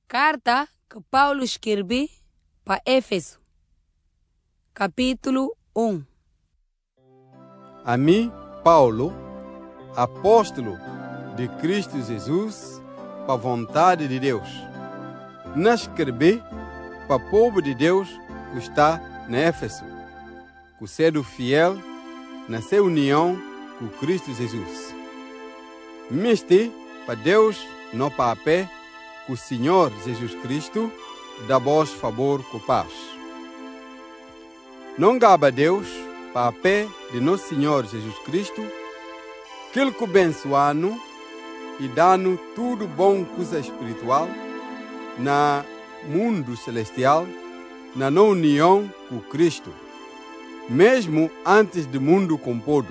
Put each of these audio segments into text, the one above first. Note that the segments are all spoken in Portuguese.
Carta que Paulo escreveu para Éfeso, capítulo 1. A mim, Paulo, apóstolo de Cristo Jesus, para a vontade de Deus, não escrevi para o povo de Deus que está na Éfeso, que sendo fiel na sua união com Cristo Jesus. Miste para Deus, não para a pé, que o Senhor Jesus Cristo dá vos favor com paz. Não gaba Deus para a pé de nosso Senhor Jesus Cristo, que Ele abençoa-nos e dá-nos tudo bom coisa espiritual na mundo celestial, na união com Cristo, mesmo antes do mundo composto.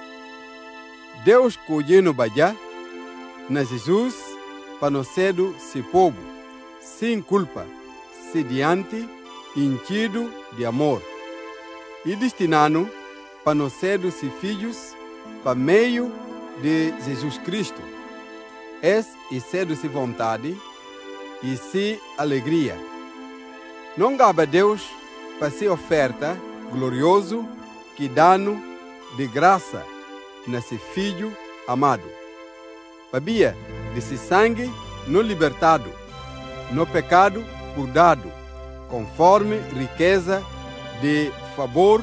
Deus colhendo bajá na Jesus para nós ser se povo, sem culpa, sediante, enchido de amor, e destinado para nós ser se filhos para meio de Jesus Cristo. E ser se vontade e se alegria. Não gaba Deus para ser oferta glorioso que dá-nos de graça nesse filho amado. Babia desse sangue no libertado, no pecado perdado, conforme riqueza de favor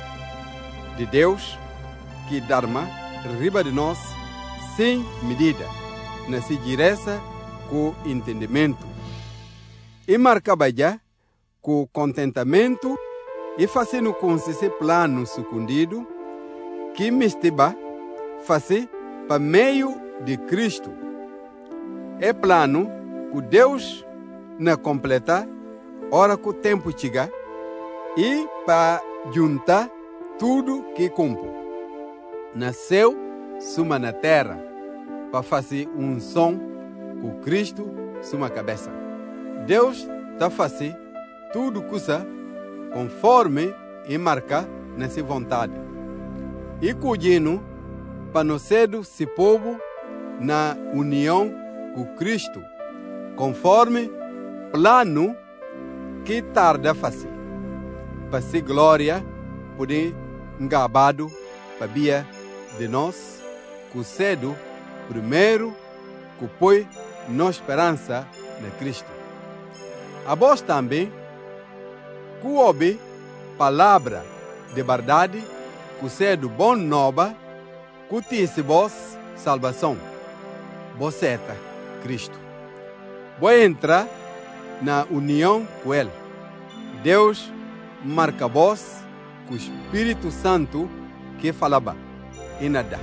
de Deus que darma riba de nós sem medida, nessa direção com entendimento. E marcava já com contentamento e fazendo com esse plano escondido que me estava fazer para meio de Cristo. É plano que Deus não completa, hora que o tempo chega, e para juntar tudo que cumpre. Nasceu suma na terra, para fazer um som com Cristo suma cabeça. Deus está fazendo tudo coisa conforme e marca nessa vontade. E cuidando para nós ser esse povo na união com Cristo, conforme plano que tarda a fazer, para ser glória poder engabado para via de nós, que cedo primeiro que põe nossa esperança na Cristo. A vós também, que ouve palavra de verdade, que cedo bom nova, que disse vós salvação. Você é Cristo. Vou entrar na união com Ele. Deus marca vós com o Espírito Santo que falava e nada.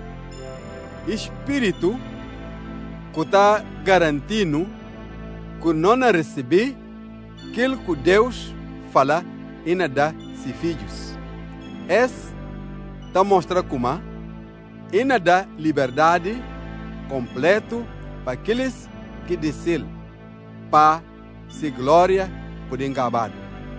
Espírito que está garantindo que não receber aquilo que Deus fala e nada se filhos. Esse está mostrando como e nada liberdade completo para aqueles que descem para se glória por engabado.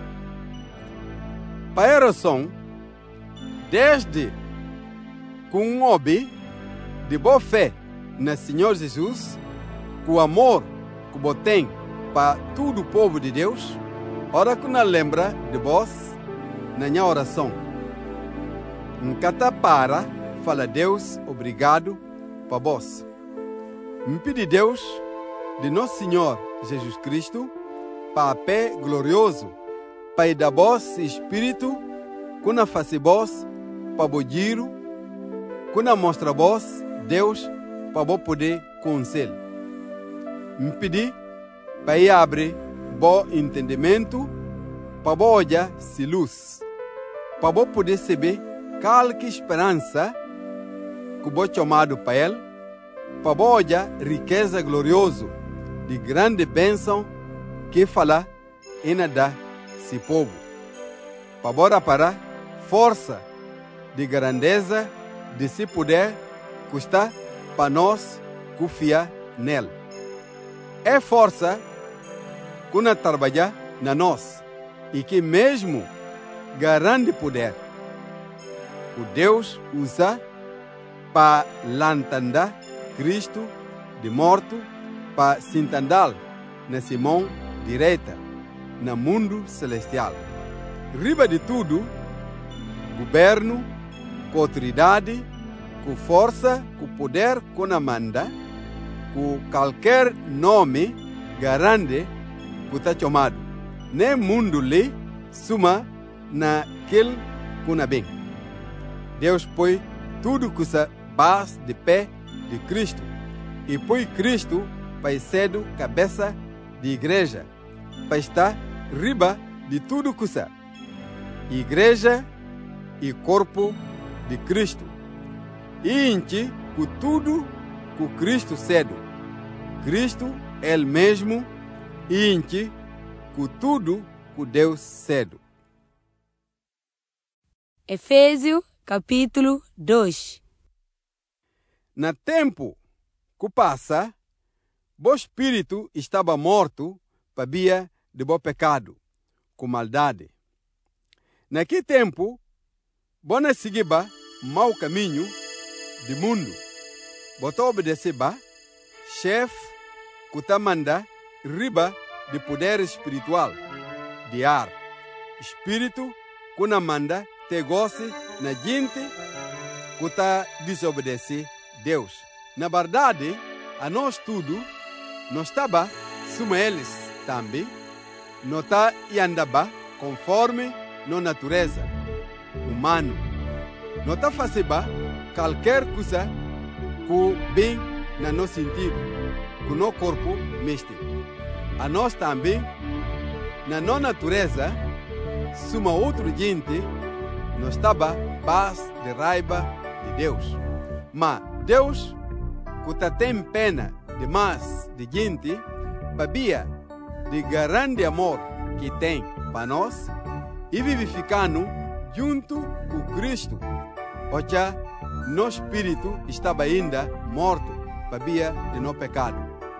Para a razão, desde com hobby de boa fé no Senhor Jesus, com o amor que você tem para todo o povo de Deus, ora que não lembra de vós na minha oração. Nunca para fala Deus obrigado para vós. Me pede Deus de nosso Senhor Jesus Cristo para pé glorioso, para dar vós espírito, que não faz vós para o giro, que não mostra vós Deus para vos poder conselho. Me pedi para ir abrir bom entendimento, para vos olhar se luz, para vos poder saber qualquer esperança que vos chamado para Ele, para vos olhar riqueza gloriosa de grande bênção que fala e nada se povo. Para vos parar força de grandeza de se poder que está para nós confiar nele. É força que não trabalha na nós e que mesmo grande poder que Deus usa para lançar Cristo de morto, para se entender na sua mão direita, no mundo celestial. Riba de tudo, governo, com autoridade, com força, com poder, com amanda, com qualquer nome grande que está chamado. Nem mundo lhe suma naquele que bem. Deus põe tudo que se base de pé de Cristo e põe Cristo para ser cabeça de igreja, para estar riba de tudo que se igreja e corpo de Cristo. E inchi com tudo que Cristo cedo. Cristo é ele mesmo e inchi com tudo que Deus cedo. Efésios capítulo 2. Na tempo que passa, o espírito estava morto para via de bom pecado, com maldade. Naquele tempo, bona seguiba mau caminho de mundo. Bota obedeceba, chefe que ta manda riba de poder espiritual, de ar. Espírito que na manda te goce na gente que ta desobedece Deus. Na verdade, a nós tudo, nós estava suma eles também, não está e andava conforme na natureza humana. Não está fazendo qualquer coisa que bem no nosso sentido, que no corpo mestre. A nós também, na nossa natureza, suma outra gente, nós estava paz de raiva de Deus. Mas Deus, que tem pena demais de gente, sabia de grande amor que tem para nós e vivificando junto com Cristo. Ocha, nosso espírito estava ainda morto, sabia de no pecado.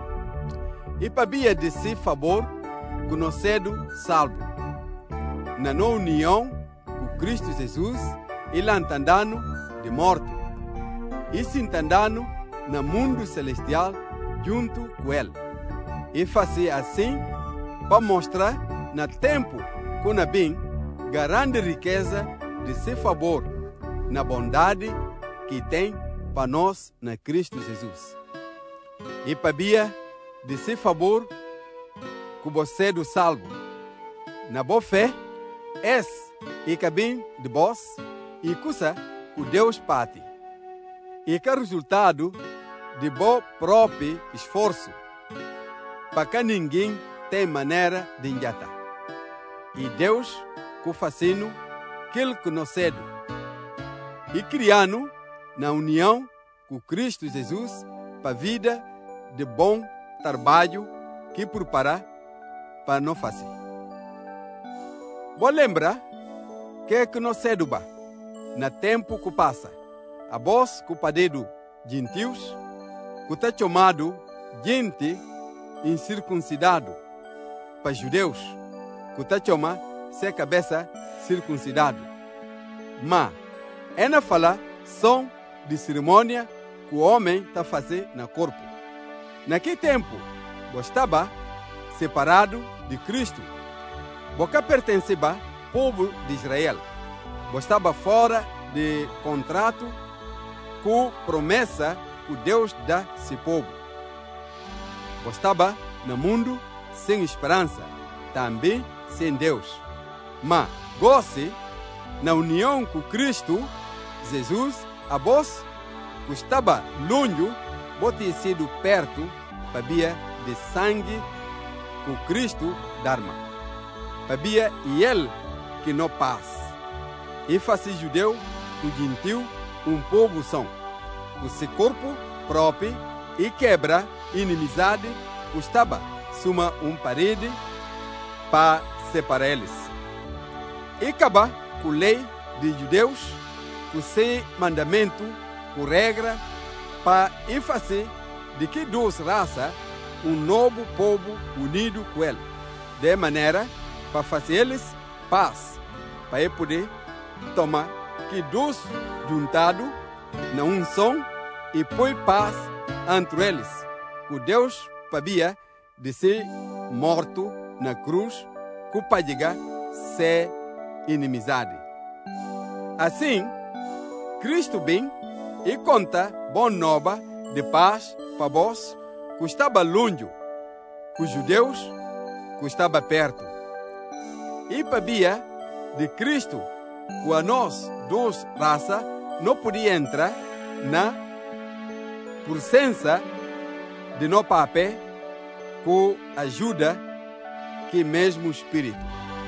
E sabia de si favor que nós cedo salvo. Na nossa união com Cristo Jesus, ele entendendo de morto. E se entendendo no mundo celestial junto com ele. E fazer assim para mostrar no tempo que na bem grande riqueza de seu favor na bondade que tem para nós na Cristo Jesus. E sabia de seu favor que você é salvo. Na boa fé, e que bem de vós e coisa que Deus parte. E que resultado de bom próprio esforço, para que ninguém tenha maneira de engatar. E Deus que fazendo aquilo que nós cedo, e criando na união com Cristo Jesus para a vida de bom trabalho que prepara para nós fazer. Vou lembrar que nós cedo, na tempo que passa, a voz que padedo gentios, que está chamado gente incircuncidado, para judeus, que está chamado ser cabeça circuncidado. Mas, é na fala som de cerimônia que o homem está fazendo no corpo. Naquele tempo, você estava separado de Cristo. Você pertencia ao povo de Israel. Você estava fora de contrato com promessa que Deus dá a seu povo. Você estava no mundo sem esperança, também sem Deus. Mas goze na união com Cristo Jesus, a vós que estava longe, pode ter sido perto para via de sangue com Cristo Dharma. Para via e ele que não paz. E faz judeu, o gentil, um povo são, com seu corpo próprio e quebra inimizade, que estava suma parede para separar eles. E acaba com a lei de judeus, com seu mandamento, com regra, para fazer de que duas raças um novo povo unido com ele, de maneira para fazer eles paz, para ele poder tomar que dois juntados na som e põe paz entre eles, que Deus sabia de ser morto na cruz, que paga ser inimizade. Assim, Cristo vem e conta boa nova de paz para vós que estava longe, que os judeus que estava perto. E sabia de Cristo que a nós, duas raças, não podia entrar na presença de no papel com ajuda que mesmo o Espírito.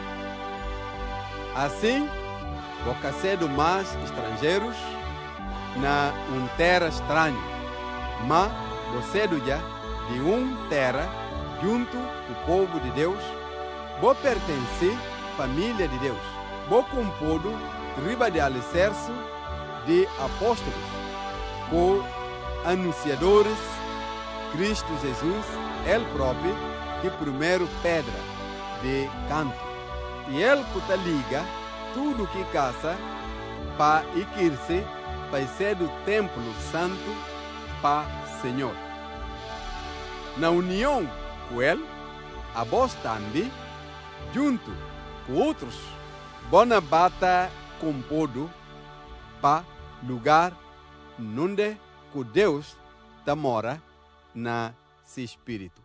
Assim, boca cedo mais estrangeiros na terra estranha, mas você já de terra junto com o povo de Deus, vou pertencer à família de Deus, vou compondo riba de alicerce de apóstolos, com anunciadores, Cristo Jesus, Ele próprio, que primeiro pedra de canto. E Ele que liga tudo que caça para ir-se para ser do templo santo para Senhor. Na união com Ele, a vós também, junto com outros, bona bata compodo para lugar onde que Deus mora na seu Espírito.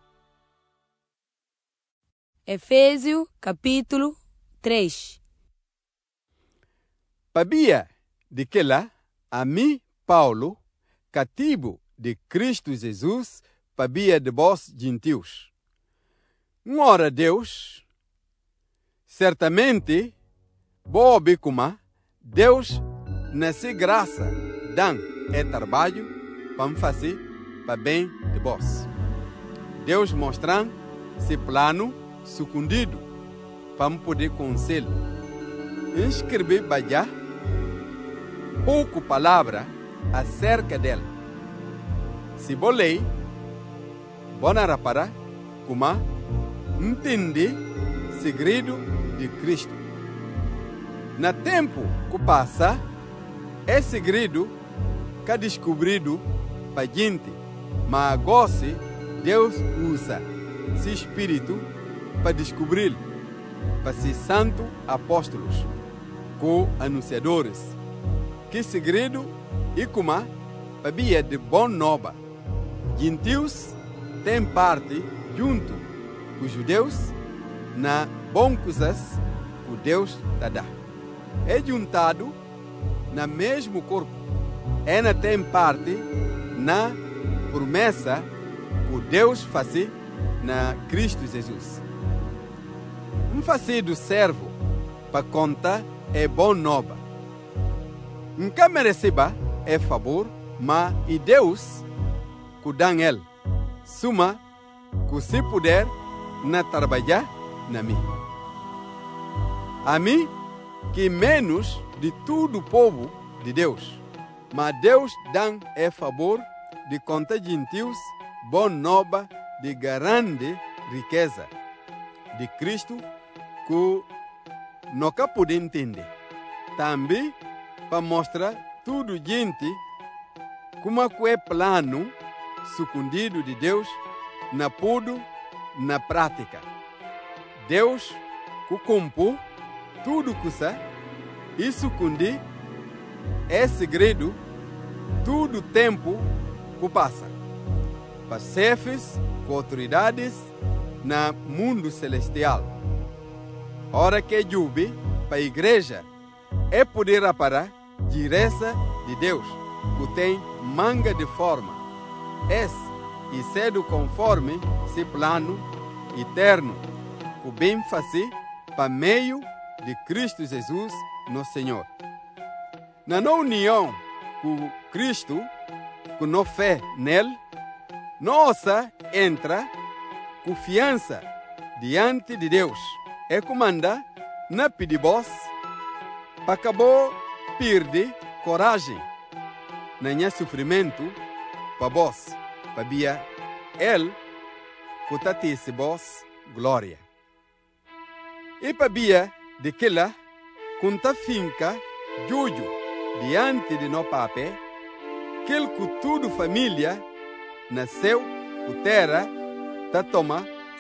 Efésios capítulo 3. Sabia de que lá, a mim, Paulo, cativo de Cristo Jesus, sabia de vós gentios. Ora Deus, certamente, bobe como Deus, nessa graça, dan é trabalho para fazer para bem de vós. Deus mostrando esse plano sucundido para poder conselho. Inscrever baia pouco palavra acerca dela. Se bolei, bona para como entender segredo de Cristo. Na tempo que passa, é segredo que descobrido para gente, mas agora Deus usa seu Espírito para descobrir, para ser santo apóstolos, com anunciadores. Que segredo e como sabia de bom nova. Gentios têm parte junto com os judeus na bom coisas que Deus dá. É juntado na mesmo corpo. Ela tem parte na promessa que Deus faz na Cristo Jesus. Fazer do servo para conta é bom nova. Nunca mereceba é favor, mas e Deus que dá ele. Suma que se puder na trabalhar na mim. A mim que menos de todo o povo de Deus, mas Deus dá é favor de conta gentios bom nova de grande riqueza de Cristo que nunca pode entender. Também para mostrar tudo gente como é plano sucundido de Deus na pudo na prática. Deus que compõe tudo que sa e sucundi é segredo todo tempo que passa. Para chefes com autoridades na mundo celestial. Hora que jube para a igreja é poder aparar direza de Deus, que tem manga de forma. E cedo conforme esse plano eterno, que bem fazer para meio de Cristo Jesus, nosso Senhor. Na união com Cristo, com nossa fé nele, nossa entra confiança diante de Deus. É comanda na pedibos para acabar perder coragem na minha sofrimento para vós, para via ele que tá tesse vós glória. E para via de que lá conta finca juju diante de no papé, aquele que tudo família nasceu, o terra tá toma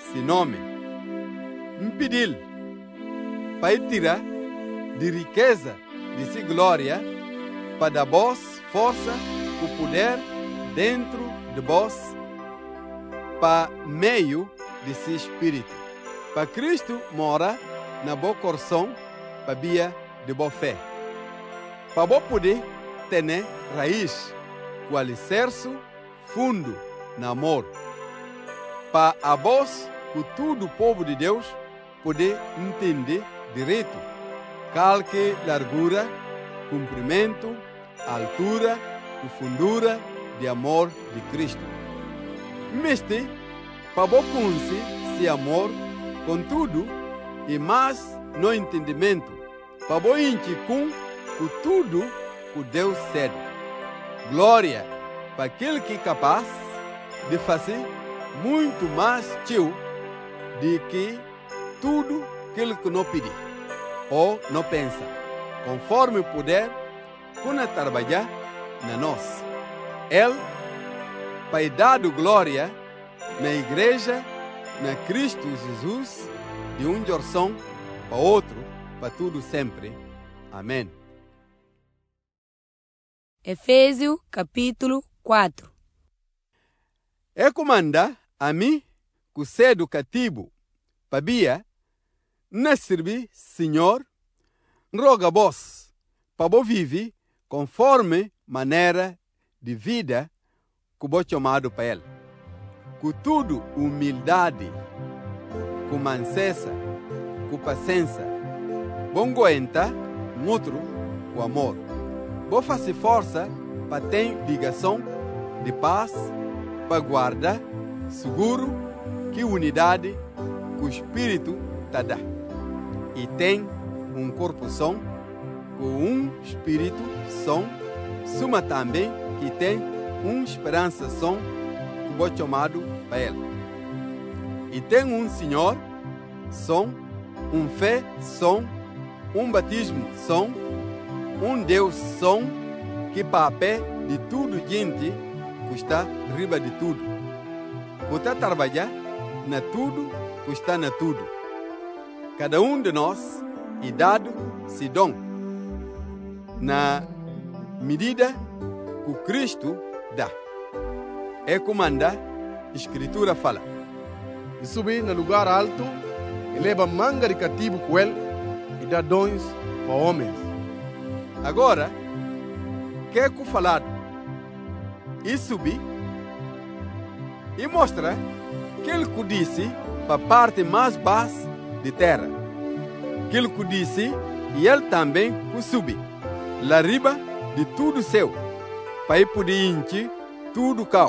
se nome. Impedil para tirar de riqueza de si glória, para dar vós força, o poder dentro de vós, para meio de si espírito. Para Cristo mora na boa coração, para via de boa fé. Para vós poder ter raiz, com alicerce fundo no amor. Para a vós, com todo o povo de Deus, poder entender direito, calque, largura, comprimento, altura, profundura de amor de Cristo. Meste, para vós conhecer esse amor com tudo e mais no entendimento, para vós encher com tudo que Deus cede. Glória para aquele que é capaz de fazer muito mais teu do que tudo aquilo que não pede ou não pensa, conforme o poder que trabalhar na nós. Ele vai dar glória na igreja, na Cristo Jesus, de um geração para outro, para tudo sempre. Amém. Efésios capítulo 4. É comanda a mim, que cedo cativo, para na servir, Senhor, roga vós, para vós viver conforme maneira de vida que vos chamado para Ele. Com tudo humildade, com manseza, com paciência, bom aguenta, outro com amor. Vou fazer força para ter ligação de paz, para guardar seguro que unidade que o Espírito te dá. E tem um corpo só, com um Espírito só, suma também que tem uma esperança só, que vou chamado para Ele. E tem um Senhor só, um fé só, um batismo só, um Deus só, que papé de tudo gente que está riba de tudo. Que está trabalhar na tudo, que está na tudo. Cada um de nós é dado se dom na medida que Cristo dá. É como a Escritura fala. E subir no lugar alto, e leva manga de cativo com ele, e dá dons para homens. Agora, que é que falado? E subir, e mostra que ele que disse para a parte mais baixa de terra. Que ele que disse, e ele também que subi, lá riba de tudo seu, para ele poder encher tudo cal.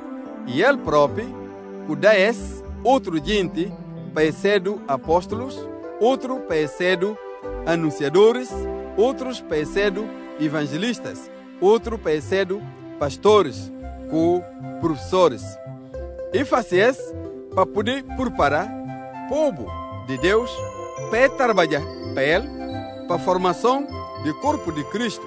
E ele próprio, que dá outro gente, para ser apóstolos, outro para ser anunciadores, outros para ser evangelistas, outro para ser pastores, com professores. E fazer para poder preparar o povo de Deus para trabalhar para ele, para a formação do corpo de Cristo.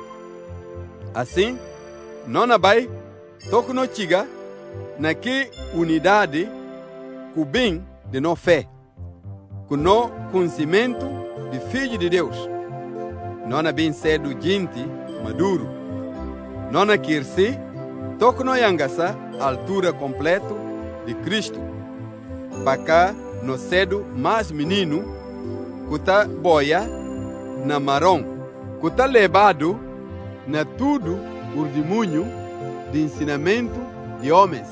Assim, não vai tocar no tiga na que unidade com o bem de nossa fé, com o conhecimento de Filho de Deus. Não é bem cedo gente maduro. Não é que se toca no yangasa a altura completa de Cristo. Para cá, no cedo mais menino, que está boia na marrom, que está levado na tudo o demônio de ensinamento de homens,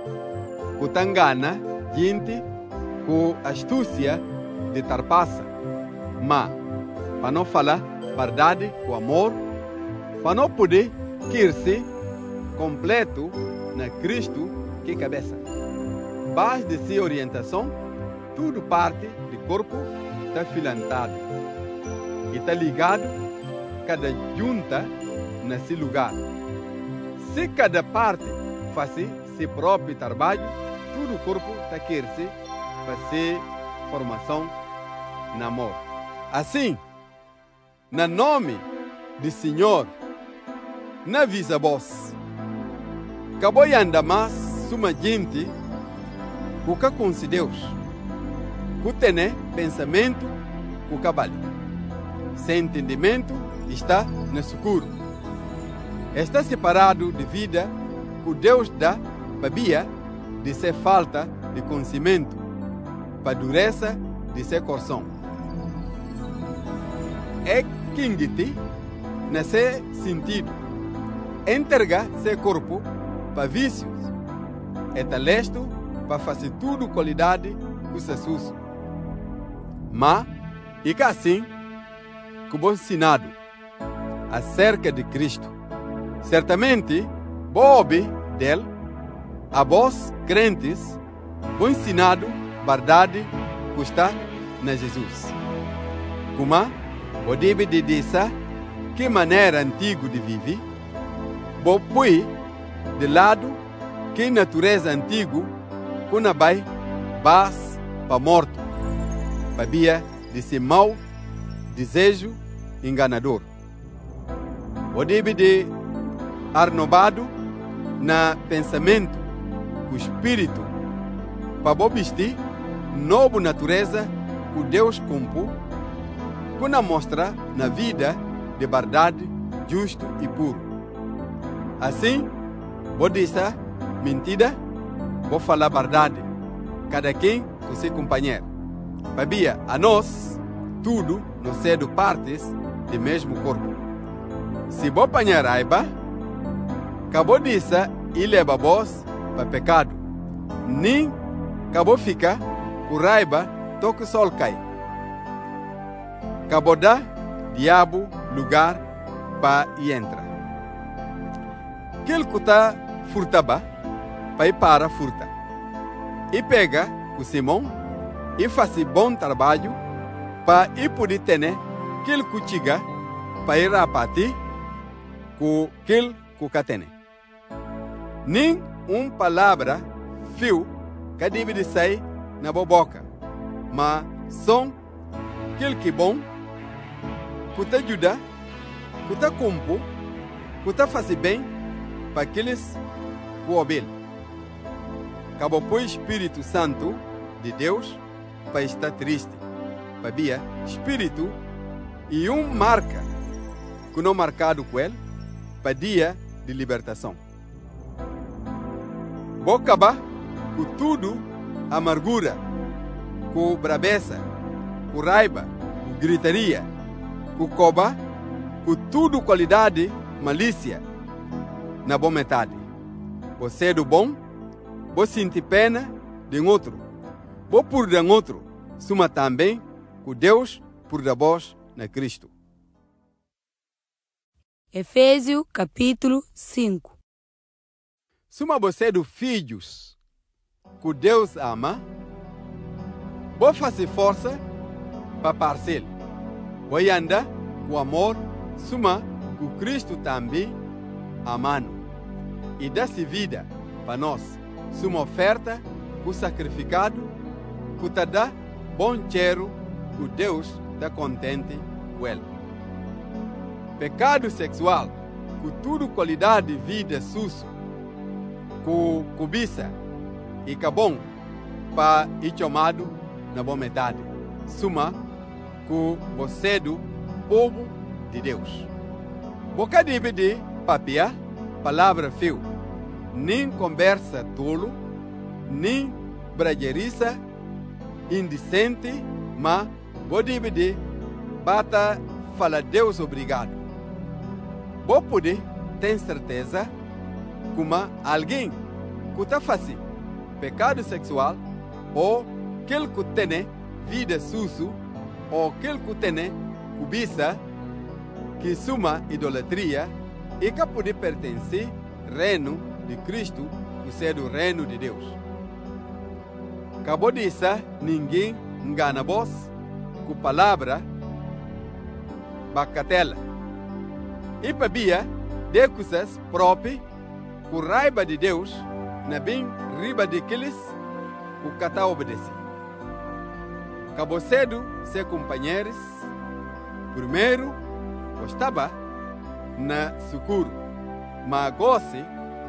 que está engana gente com astúcia de tarpaça, mas para não falar verdade com amor, para não poder querer-se completo na Cristo que cabeça. Base de sua orientação, tudo parte do corpo está filantado e está ligado cada junta nesse lugar. Se cada parte faz seu próprio trabalho, todo o corpo está querendo fazer formação no amor. Assim, no nome do Senhor, na visa voz, acabou de andar mais uma gente que conhece Deus, que tem pensamento com cabali. Sem entendimento está no escuro. Está separado de vida que Deus dá para Bia de ser falta de conhecimento, para dureza de seu coração. É quingiti nesse sentido, entrega seu corpo para vícios, é talesto para fazer tudo qualidade com Jesus. Mas, e que assim, que bom ensinado acerca de Cristo. Certamente, bobe dele, a vós crentes, bom ensinado verdade que está na Jesus. Como o deve de dizer que maneira antiga de viver, bo põe de lado que natureza antiga que não vai bas para morto, para via de ser mau desejo enganador. O deve de renovado na pensamento com o espírito para vestir nova natureza que Deus compôs, que nos mostra na vida de verdade, justo e puro. Assim, vou dizer mentira, vou falar verdade, cada quem com seu companheiro. Para a nós, tudo nos sendo partes do mesmo corpo. Se vou apanhar raiva, acabou dizer e leva vós para pecado. Nem acabou ficar com raiva, toque o sol cai. Acabou dar diabo lugar para entrar. Aquele que está furtaba, para ir para furta. E pega o Simão e faz bom trabalho para ir poder ter aquele que chega para ir a partir com aquele que tem. Nem palavra fio que deve de sair na boca, mas são aquele que bom, que te ajuda, que te compõe, que te faz bem para aqueles que ouvem. Acabou por Espírito Santo de Deus para estar triste, para ver Espírito e marca que não marcado com ele para dia de libertação. Vou acabar com tudo amargura, com braveza, com raiva, com gritaria, com coba, com tudo qualidade, malícia, na boa metade. Você é do bom, vou sentir pena de outro, vou por de outro, suma também com Deus por da voz na Cristo. Efésios capítulo 5. Suma você do filhos que Deus ama, vou fazer força para parcel. Vou andar com amor, suma com Cristo também amando. E dá-se vida para nós, suma oferta com sacrificado, que te dá bom cheiro, que Deus está contente com ele. Pecado sexual, com tudo qualidade de vida susso, com cobiça e cabom para ir chamado na boa metade. Suma com você do povo de Deus. Boca deve de papia, palavra fio, nem conversa tolo, nem brageriça, indecente, mas vou deve de bata fala Deus obrigado. Vou poder ter certeza como alguém que está fazendo pecado sexual ou aquele que tem vida sujo ou aquele que tem cobiça que suma idolatria e que pode pertencer ao reino de Cristo, que é do reino de Deus. Acabou de dizer, ninguém engana vós com palavra bacatela. E para via de coisas próprias, com raiva de Deus, na bem riba daqueles que cata obedece. Acabou cedo ser companheiros, primeiro estava na sucuro, mas goste,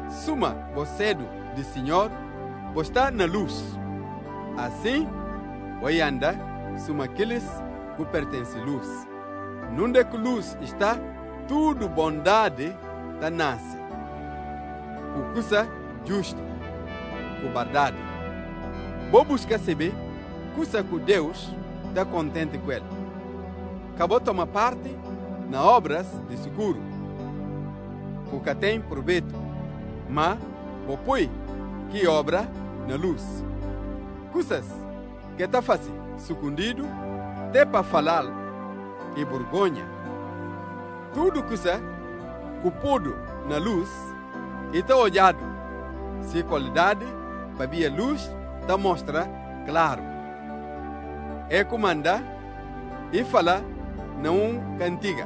suma você do Senhor, está na luz. Assim, Oi anda, suma aqueles que pertence luz. Nunca que luz está, tudo bondade da nasce. Com coisa justo, com verdade. Vou buscar saber coisa que Deus está contente com ele. Acabou tomar parte nas obras de seguro, porque tem proveito, mas vou pôr que obra na luz. Coisas que está fazendo escondido, até para falar e vergonha. Tudo coisa que pôde na luz e está olhado, se qualidade para ver a luz está mostra claro. É comandar e falar não cantiga.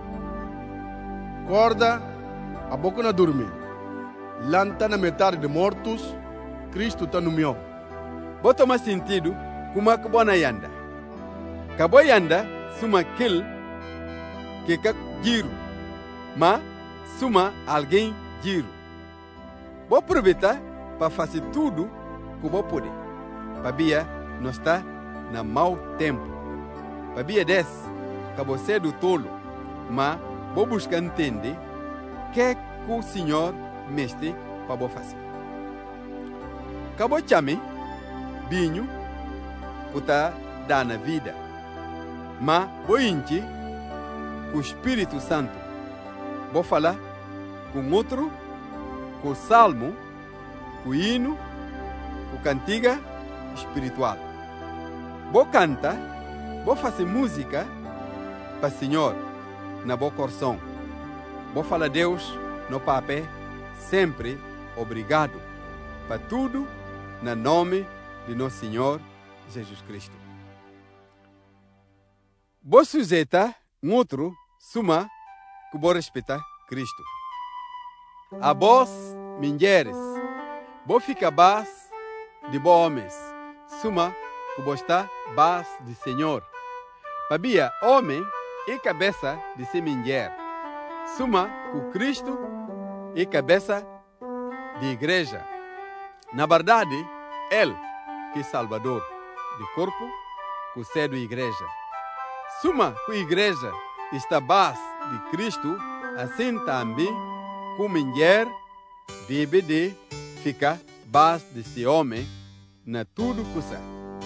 Corda, a boca não dorme. Lanta na metade de mortos, Cristo está no meu. Bota mais sentido como a cabana anda. Cabo anda suma aquele que giro, mas suma alguém giro. Vou aproveitar para fazer tudo que vou poder. Para ver não está na mau tempo. Para ver desse, cabo ser do tolo, mas vou buscar entender que o Senhor mestre para vou fazer. Cabo chame binho puta dar na vida, mas vou inti com o Espírito Santo. Vou falar com outro, com o salmo, com o hino, com cantiga espiritual. Vou cantar, vou fazer música para o Senhor na boa coração. Vou falar a Deus no papel sempre obrigado para tudo no nome de nosso Senhor Jesus Cristo. Vou sujeitar outro suma que vou respeitar Cristo. A vós, mulheres, vou ficar base de bons homens, suma que vou estar base de Senhor. Para homem e cabeça de ser mulher, suma com Cristo e cabeça de igreja. Na verdade, Ele que é Salvador de corpo, com ser da igreja. Suma que a igreja está base de Cristo, assim também como mulher deve de ficar base de ser homem na tudo coisa.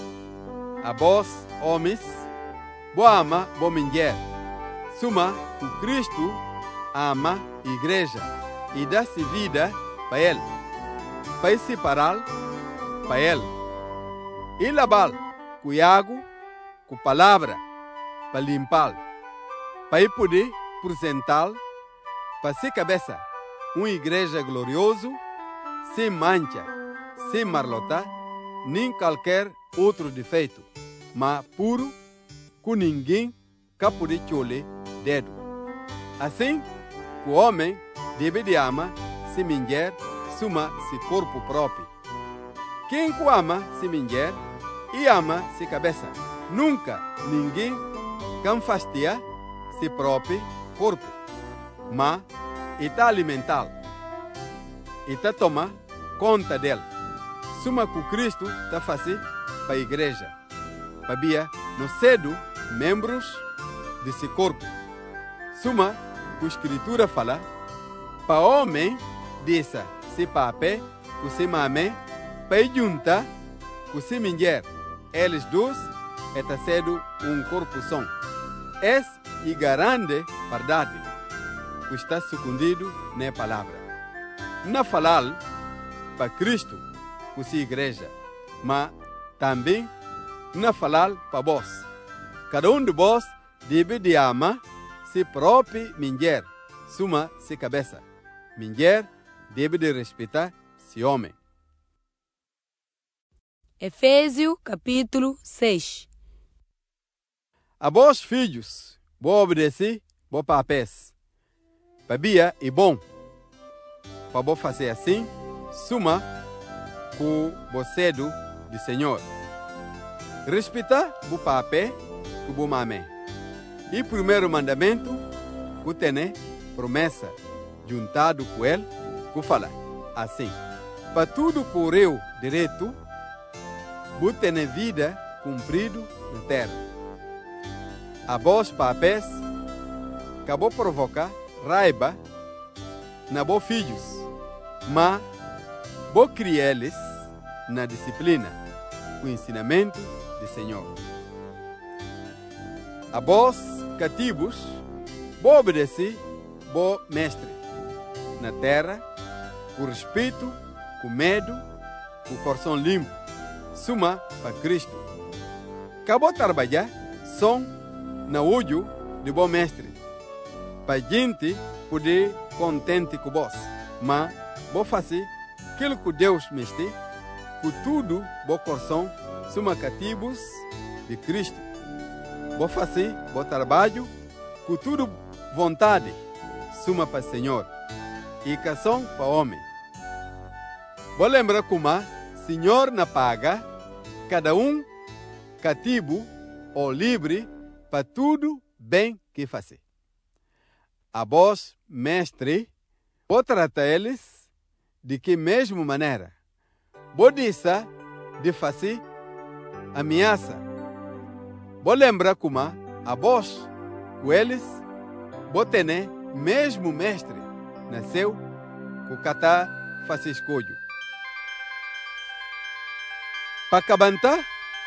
A vós, homens, boa ama, boa mulher. Suma que Cristo ama a igreja e dá-se vida para ele, para separar para ele. E lavar com água, com palavra, para limpar, para poder apresentar para ser cabeça uma igreja gloriosa, sem mancha, sem marlota, nem qualquer outro defeito, mas puro, com ninguém que pode choler dedo. Assim, o homem deve de amar se mulher, suma se corpo próprio. Quem ama se mulher e ama se cabeça. Nunca ninguém can fastidiar se próprio corpo, mas está alimentar, está tomar conta dele. Suma que Cristo está fazendo para a igreja, para ver no cedo membros desse corpo. Suma que a Escritura fala para homem dessa se pape, que se mame, para juntar com se mulher. Eles dois está sendo corpo só. Es e garante verdade, que está escondido na palavra. Não falar para Cristo, que se igreja, mas também não falar para vós. Cada de vós deve de amar se própria mulher, suma se cabeça. Mulher deve de respeitar se homem. Efésios capítulo 6. A vós, filhos, vou obedecer, vou papéis. Para bia é bom. Para vou fazer assim, suma com você do Senhor. Respeitar o papel que o mamé. E primeiro mandamento, que tem promessa, juntado com ele, que fala assim: para tudo por eu direito, você tem vida cumprido na terra. A vós, papéis, acabou provocar raiva na vós filhos, mas vou criar eles na disciplina, o ensinamento do Senhor. A vós, cativos, vou obedecer, vou mestre, na terra, com respeito, com medo, com coração limpo, suma para Cristo. Acabou trabalhar, som na olho de bom mestre, para gente poder contente com vós, mas vou fazer aquilo que Deus me está, com tudo, bom coração, suma cativos de Cristo. Vou fazer bom trabalho, com tudo vontade, suma para o Senhor, e cação para o homem. Vou lembrar como Senhor na paga, cada um cativo ou livre para tudo bem que fazer. A vós, mestre, vou tratar eles de que mesma maneira. Vou dizer de fazer ameaça. Vou lembrar como a vós, com eles, vou ter mesmo mestre, nasceu com catá fazer escolho. Para cabantar,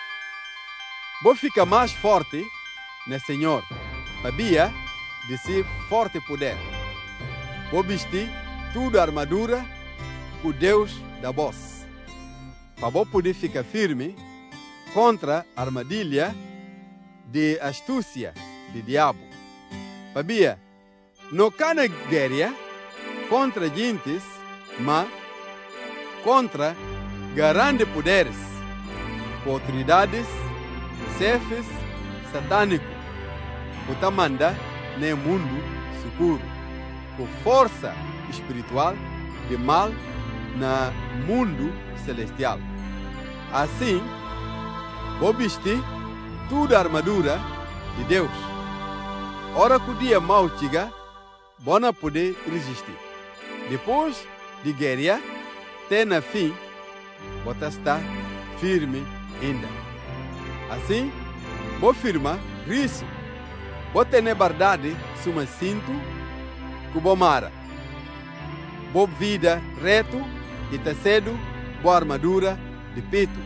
vou ficar mais forte no Senhor, para via de ser forte poder. Vou vestir toda a armadura que Deus dá vós, para vou poder ficar firme contra a armadilha de astúcia de diabo. Para via, não cana guerra contra gentes, mas contra grandes poderes, autoridades, chefes satânicos, que tá manda no mundo seguro, com força espiritual de mal no mundo celestial. Assim, vou vestir toda a armadura de Deus. Ora que o dia mau chega, vou não poder resistir. Depois de guerra, até no fim, vou estar firme ainda. Assim, vou firmar isso. Vou ter verdade suma cinto, que vou mara. Vou vida reto e tecedo, boa armadura de peito.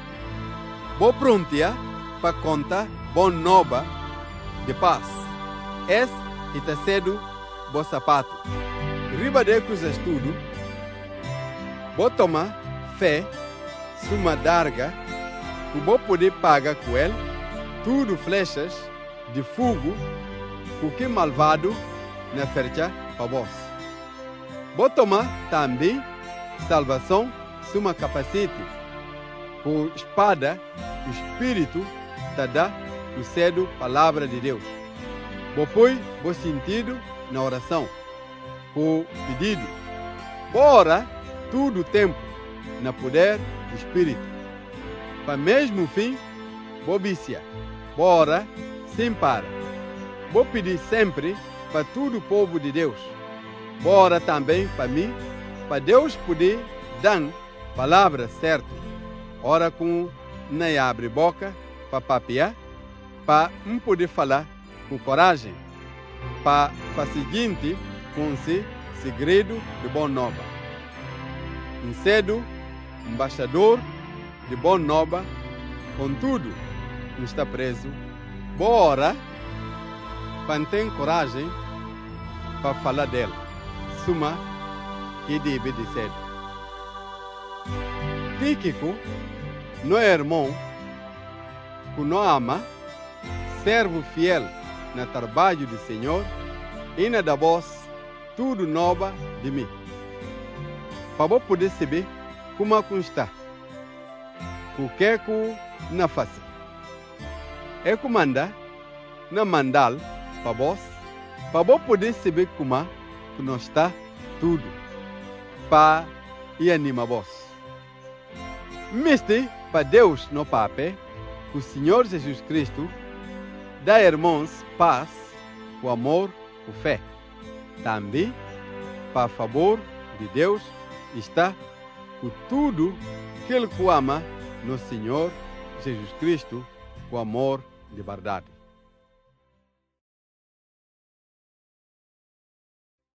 Vou prontia para contar bom nova de paz. Es e tecedo, bom sapato. Riba de coisas tudo, vou tomar fé, suma darga, que vou poder pagar com ele tudo flechas de fogo, porque malvado na fercha para vós. Vou tomar também salvação, suma capacete, com espada, o Espírito te dá o cedo palavra de Deus. Vou pôr o sentido na oração, com pedido. Bora todo o tempo na poder do Espírito. Para mesmo fim, vou viciar. Bora sem parar. Vou pedir sempre para todo o povo de Deus. Bora também para mim, para Deus poder dar palavra certa. Ora com nem abre boca para papiar, para não poder falar com coragem, para fazer seguinte com esse segredo de boa nova. Um cedo, embaixador de boa nova, contudo, não está preso. Bora, para ter coragem para falar dela. Suma que deve de ser. Tíquico, não é irmão, que não ama, servo fiel no trabalho do Senhor, e na da voz tudo nova de mim. Para eu poder saber como está, o que é que não faz. É comandar, não mandar para vós, para eu poder saber como que não está tudo, para e anima vós. Mestre, para Deus no papel, que o Senhor Jesus Cristo dá irmãos paz, o amor, o fé. Também, para favor de Deus, está com tudo que ele ama no Senhor Jesus Cristo com amor de verdade.